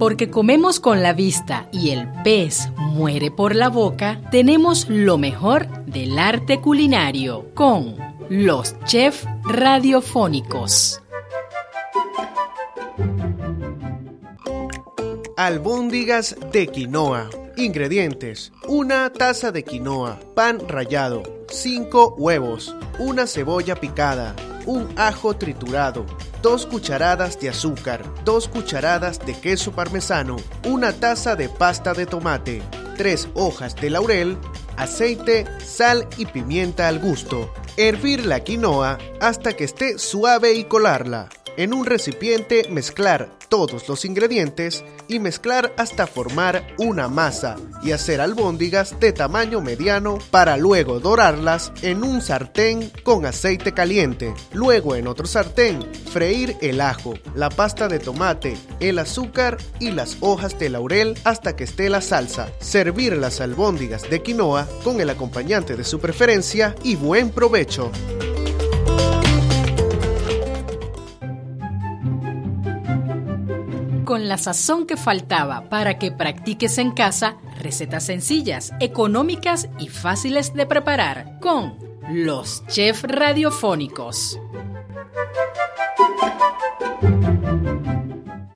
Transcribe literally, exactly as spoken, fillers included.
Porque comemos con la vista y el pez muere por la boca, tenemos lo mejor del arte culinario con los chefs radiofónicos. Albóndigas de quinoa. Ingredientes: una taza de quinoa, pan rallado, cinco huevos, una cebolla picada, un ajo triturado, dos cucharadas de azúcar, dos cucharadas de queso parmesano, una taza de pasta de tomate, tres hojas de laurel, aceite, sal y pimienta al gusto. Hervir la quinoa hasta que esté suave y colarla. En un recipiente mezclar todos los ingredientes y mezclar hasta formar una masa y hacer albóndigas de tamaño mediano para luego dorarlas en un sartén con aceite caliente. Luego en otro sartén freír el ajo, la pasta de tomate, el azúcar y las hojas de laurel hasta que esté la salsa. Servir las albóndigas de quinoa con el acompañante de su preferencia y buen provecho. Con la sazón que faltaba para que practiques en casa recetas sencillas, económicas y fáciles de preparar con los chefs radiofónicos.